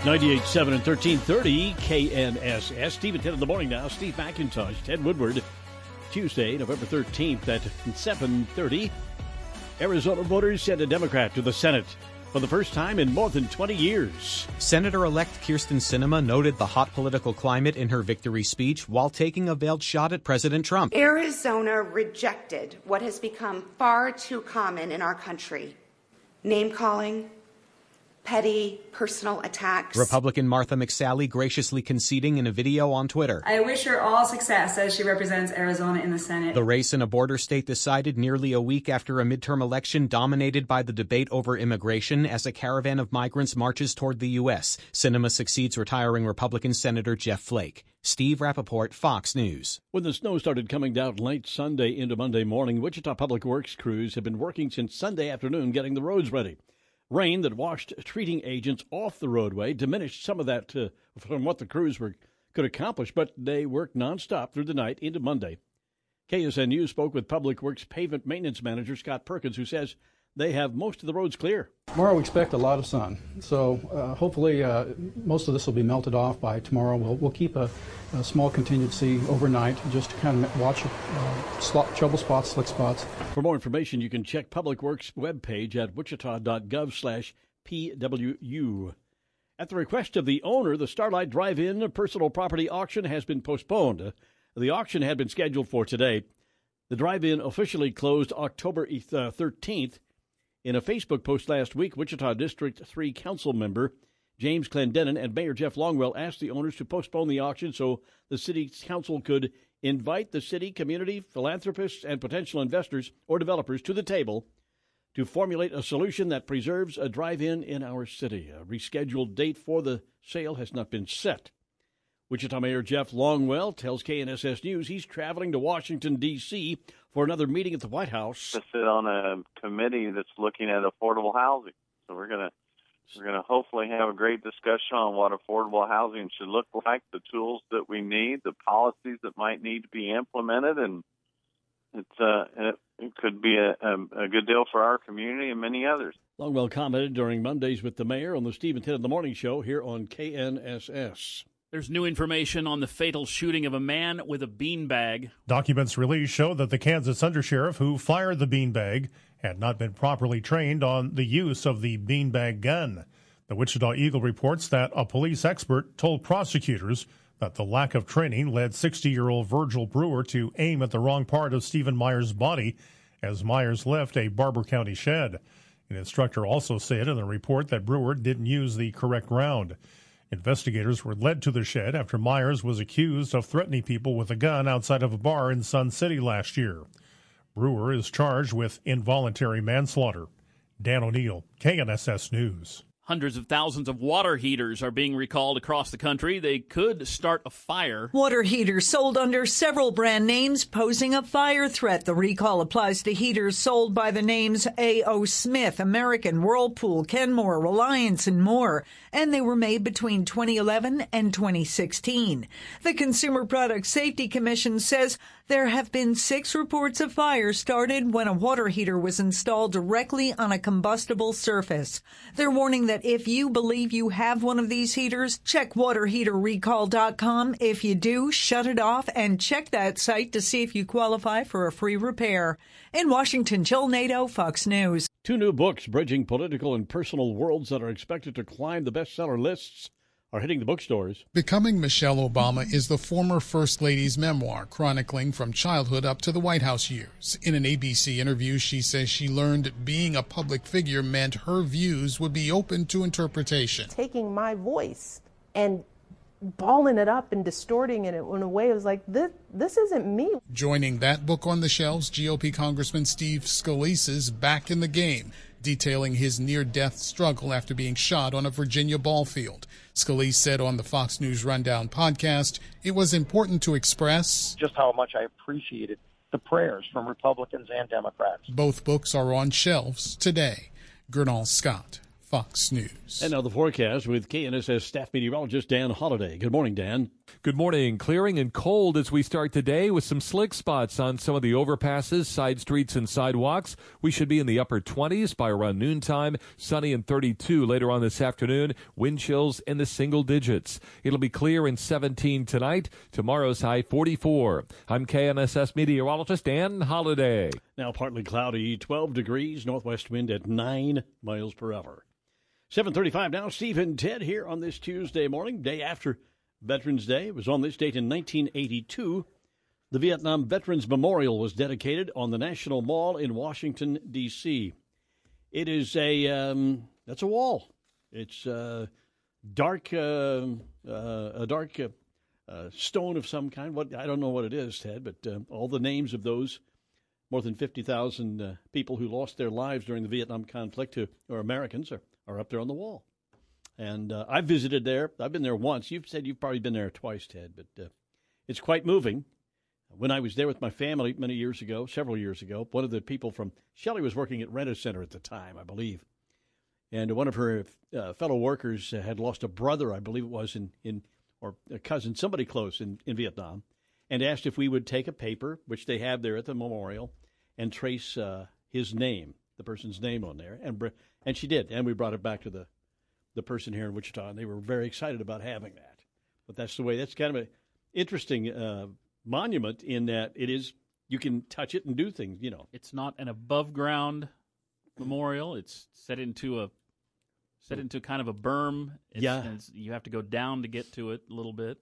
98.7 and 1330 KNSS. Steve at 10 in the morning now. Steve McIntosh, Ted Woodward. Tuesday, November 13th at 7:30. Arizona voters sent a Democrat to the Senate for the first time in more than 20 years. Senator-elect Kyrsten Sinema noted the hot political climate in her victory speech while taking a veiled shot at President Trump. Arizona rejected what has become far too common in our country: name-calling, petty personal attacks. Republican Martha McSally graciously conceding in a video on Twitter. I wish her all success as she represents Arizona in the Senate. The race in a border state decided nearly a week after a midterm election dominated by the debate over immigration as a caravan of migrants marches toward the U.S. Sinema succeeds retiring Republican Senator Jeff Flake. Steve Rappaport, Fox News. When the snow started coming down late Sunday into Monday morning, Wichita Public Works crews have been working since Sunday afternoon getting the roads ready. Rain that washed treating agents off the roadway diminished some of that from what the crews could accomplish, but they worked nonstop through the night into Monday. KSNU spoke with Public Works Pavement Maintenance Manager Scott Perkins, who says they have most of the roads clear. Tomorrow we expect a lot of sun, so hopefully most of this will be melted off by tomorrow. We'll keep a small contingency overnight just to kind of watch trouble spots, slick spots. For more information, you can check Public Works webpage at wichita.gov/PWU. At the request of the owner, the Starlight Drive-In personal property auction has been postponed. The auction had been scheduled for today. The drive-in officially closed October 13th. In a Facebook post last week, Wichita District 3 Council member James Clendenin and Mayor Jeff Longwell asked the owners to postpone the auction so the city council could invite the city, community, philanthropists, and potential investors or developers to the table to formulate a solution that preserves a drive-in in our city. A rescheduled date for the sale has not been set. Wichita Mayor Jeff Longwell tells KNSS News he's traveling to Washington, D.C. for another meeting at the White House. To sit on a committee that's looking at affordable housing. So we're gonna hopefully have a great discussion on what affordable housing should look like, the tools that we need, the policies that might need to be implemented, and it could be a good deal for our community and many others. Longwell commented during Mondays with the mayor on the Steve and Ted in the Morning Show here on KNSS. There's new information on the fatal shooting of a man with a beanbag. Documents released show that the Kansas undersheriff who fired the beanbag had not been properly trained on the use of the beanbag gun. The Wichita Eagle reports that a police expert told prosecutors that the lack of training led 60-year-old Virgil Brewer to aim at the wrong part of Stephen Myers' body as Myers left a Barber County shed. An instructor also said in the report that Brewer didn't use the correct round. Investigators were led to the shed after Myers was accused of threatening people with a gun outside of a bar in Sun City last year. Brewer is charged with involuntary manslaughter. Dan O'Neill, KNSS News. Hundreds of thousands of water heaters are being recalled across the country. They could start a fire. Water heaters sold under several brand names posing a fire threat. The recall applies to heaters sold by the names A.O. Smith, American, Whirlpool, Kenmore, Reliance, and more. And they were made between 2011 and 2016. The Consumer Product Safety Commission says there have been 6 reports of fire started when a water heater was installed directly on a combustible surface. They're warning that if you believe you have one of these heaters, check waterheaterrecall.com. If you do, shut it off and check that site to see if you qualify for a free repair. In Washington, Jill Nato, Fox News. 2 new books bridging political and personal worlds that are expected to climb the bestseller lists are hitting the bookstores. Becoming Michelle Obama is the former First Lady's memoir, chronicling from childhood up to the White House years. In an ABC interview, she says she learned being a public figure meant her views would be open to interpretation. Taking my voice and balling it up and distorting it in a way it was like, this isn't me. Joining that book on the shelves, GOP Congressman Steve Scalise's Back in the Game, detailing his near-death struggle after being shot on a Virginia ball field. Scalise said on the Fox News Rundown podcast, it was important to express just how much I appreciated the prayers from Republicans and Democrats. Both books are on shelves today. Gernal Scott, Fox News. And now the forecast with KNSS staff meteorologist Dan Holliday. Good morning, Dan. Good morning. Clearing and cold as we start today with some slick spots on some of the overpasses, side streets, and sidewalks. We should be in the upper 20s by around noontime. Sunny and 32 later on this afternoon. Wind chills in the single digits. It'll be clear and 17 tonight. Tomorrow's high 44. I'm KNSS meteorologist Dan Holliday. Now partly cloudy, 12 degrees, northwest wind at 9 miles per hour. 7:35 now. Steve and Ted here on this Tuesday morning, day after Veterans Day. It was on this date in 1982. The Vietnam Veterans Memorial was dedicated on the National Mall in Washington, D.C. It is that's a wall. It's a dark stone of some kind. I don't know what it is, Ted, but all the names of those more than 50,000 people who lost their lives during the Vietnam conflict, or Americans, are up there on the wall. And I've visited there. I've been there once. You've said you've probably been there twice, Ted, but it's quite moving. When I was there with my family several years ago, one of the people from Shelley was working at Rent-A-Center at the time, I believe. And one of her fellow workers had lost a brother, I believe it was, or a cousin, somebody close in Vietnam, and asked if we would take a paper, which they have there at the memorial, and trace his name, the person's name on there. And she did, and we brought it back to the person here in Wichita, and they were very excited about having that. But that's kind of an interesting monument in that you can touch it and do things, It's not an above-ground memorial. It's set into kind of a berm. You have to go down to get to it a little bit.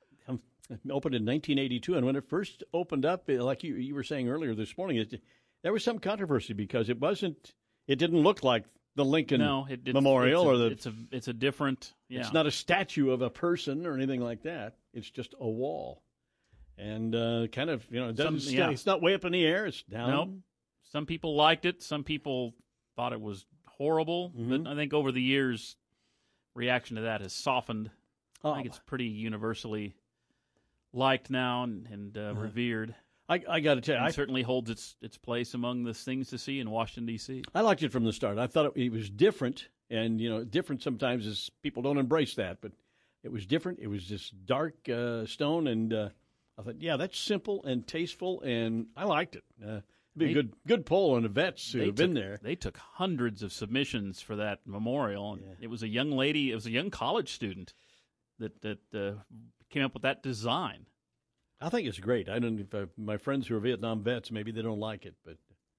Opened in 1982, and when it first opened up, like you were saying earlier this morning, there was some controversy because it didn't look like the Lincoln Memorial it's a different. Yeah. It's not a statue of a person or anything like that. It's just a wall, and kind of it's not way up in the air. It's down. Nope. Some people liked it. Some people thought it was horrible. Mm-hmm. But I think over the years, reaction to that has softened. I think it's pretty universally liked now and revered. I got to tell you, it certainly holds its place among the things to see in Washington, D.C. I liked it from the start. I thought it was different, and different sometimes is people don't embrace that, but it was different. It was this dark stone, and I thought, yeah, that's simple and tasteful, and I liked it. It'd be a good poll on the vets who have been there. They took hundreds of submissions for that memorial, and it was a young lady, it was a young college student that came up with that design. I think it's great. I don't know if my friends who are Vietnam vets, maybe they don't like it, but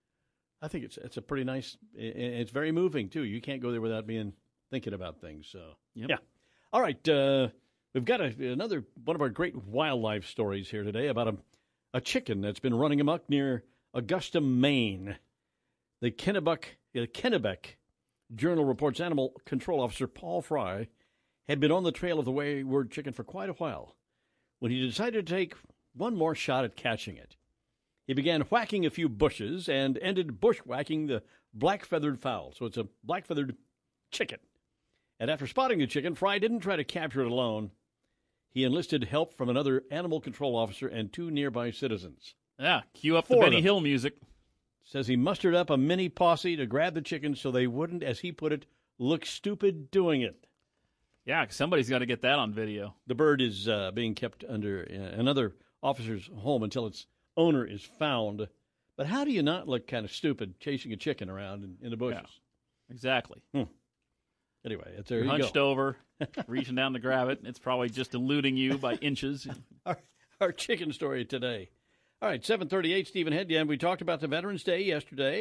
I think it's a pretty nice. It's very moving too. You can't go there without thinking about things. So yeah. All right, we've got another one of our great wildlife stories here today about a chicken that's been running amok near Augusta, Maine. The Kennebec Journal reports Animal Control Officer Paul Fry had been on the trail of the wayward chicken for quite a while when he decided to take one more shot at catching it. He began whacking a few bushes and ended bushwhacking the black-feathered fowl. So it's a black-feathered chicken. And after spotting the chicken, Fry didn't try to capture it alone. He enlisted help from another animal control officer and 2 nearby citizens. Yeah, cue up the Benny Hill music. Says he mustered up a mini posse to grab the chicken so they wouldn't, as he put it, look stupid doing it. Yeah, somebody's got to get that on video. The bird is being kept under another officer's home until its owner is found. But how do you not look kind of stupid chasing a chicken around in the bushes? Yeah, exactly. Anyway, there You're you hunched go. over, reaching down to grab it. It's probably just eluding you by inches. Our chicken story today. All right, 7:38, Stephen Head. Yeah, we talked about the Veterans Day yesterday.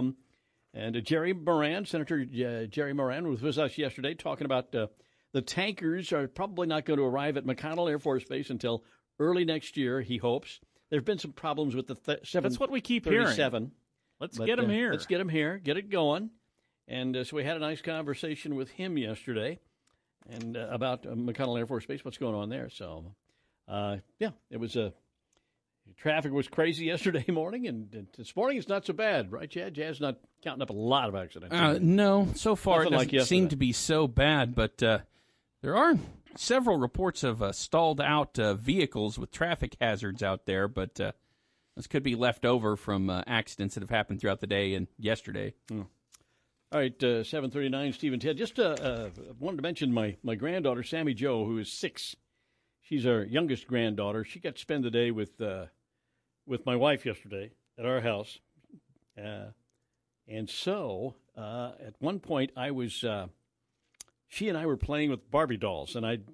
And Jerry Moran, Senator Jerry Moran was with us yesterday talking about the tankers are probably not going to arrive at McConnell Air Force Base until early next year, he hopes. There have been some problems with the 737. That's what we keep hearing. Let's get them here. Let's get them here, get it going. And so we had a nice conversation with him yesterday and about McConnell Air Force Base, what's going on there. So, it was traffic was crazy yesterday morning, and this morning it's not so bad, right, Chad? Chad's not counting up a lot of accidents. No, so far Nothing it doesn't seem to be so bad, but there are several reports of stalled-out vehicles with traffic hazards out there, but this could be left over from accidents that have happened throughout the day and yesterday. All right, 7:39, Steve and Ted. Just wanted to mention my granddaughter, Sammy Jo, who is 6. She's our youngest granddaughter. She got to spend the day with my wife yesterday at our house. And so at one point she and I were playing with Barbie dolls, and I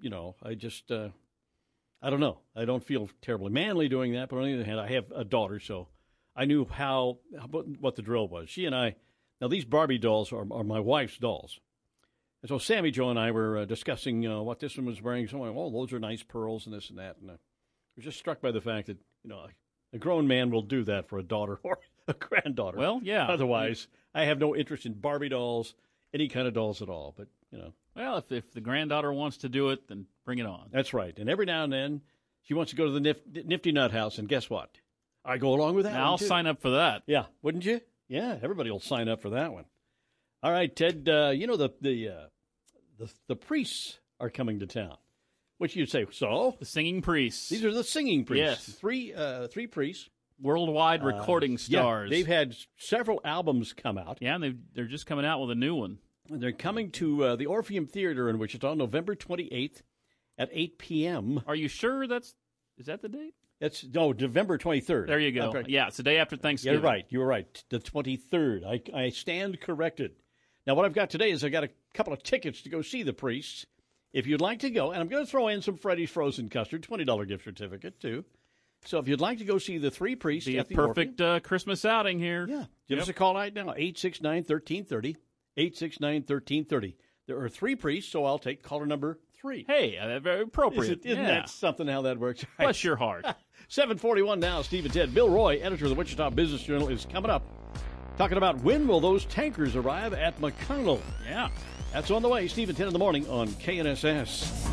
don't know. I don't feel terribly manly doing that, but on the other hand, I have a daughter, so I knew what the drill was. She and I, now these Barbie dolls are my wife's dolls. And so Sammy Jo and I were discussing what this one was wearing. So I went, oh, those are nice pearls and this and that. And I was just struck by the fact that, a grown man will do that for a daughter or a granddaughter. Well, yeah. Otherwise, I have no interest in Barbie dolls, any kind of dolls at all. But, Well, if the granddaughter wants to do it, then bring it on. That's right. And every now and then, she wants to go to the Nifty Nut House, and guess what? I go along with that. Now, I'll sign up for that. Yeah, wouldn't you? Yeah, everybody will sign up for that one. All right, Ted. The priests are coming to town. Which you'd say so? The singing priests. These are the singing priests. Yes, three priests. Worldwide recording stars. Yeah, they've had several albums come out. Yeah, and they're just coming out with a new one. They're coming to the Orpheum Theater in Wichita, November 28th at 8 p.m. Are you sure is that the date? November 23rd. There you go. Yeah, it's the day after Thanksgiving. You're right. The 23rd. I stand corrected. Now, what I've got today is I got a couple of tickets to go see the priests. If you'd like to go, and I'm going to throw in some Freddy's Frozen Custard, $20 gift certificate, too. So if you'd like to go see the three priests be at the perfect Christmas outing here. Yeah. Give us a call right now, 869-1330, 869-1330. There are 3 priests, so I'll take caller number 3. Hey, very appropriate. Isn't that something how that works? Bless your heart. 7:41 now, Steve and Ted. Bill Roy, editor of the Wichita Business Journal, is coming up talking about when will those tankers arrive at McConnell. Yeah. That's on the way. Steve and Ted in the morning on KNSS.